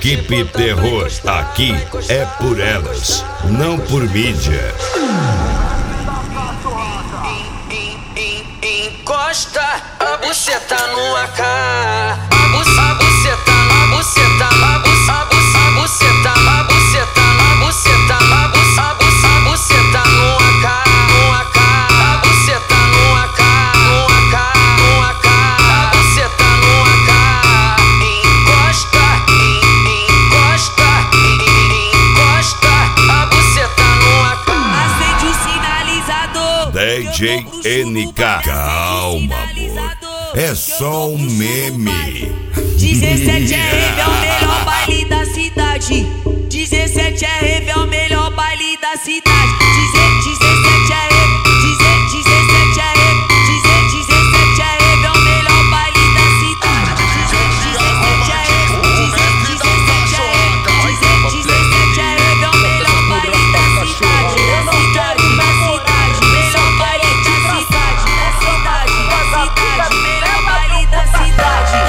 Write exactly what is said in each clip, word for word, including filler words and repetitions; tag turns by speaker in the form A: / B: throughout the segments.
A: Equipe Terror, aqui é por elas, não por mídia.
B: Encosta a buceta no A K. A buceta, a buceta, a buceta, a buceta, a buceta, a buceta, a buceta, a buceta, a buceta no A K, no A K. A buceta no A K, no A K, no A K. A buceta no A K. Encosta, encosta, encosta a buceta no A K.
C: Acende o sinalizador.
A: D J N K. Calma, amor. É só um meme.
C: dezessete é rave, é o melhor baile da cidade. dezessete é rave, é o melhor baile da cidade. dezessete é rave, dezessete é rave, dezessete é rave, é o melhor baile da cidade. dezessete é rave, dezessete é rave, dezessete é rave, é o melhor baile da cidade. Da cidade, da cidade, melhor baile da cidade. Da cidade, da cidade, melhor baile da cidade.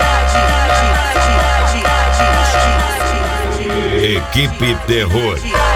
A: Equipe Terror.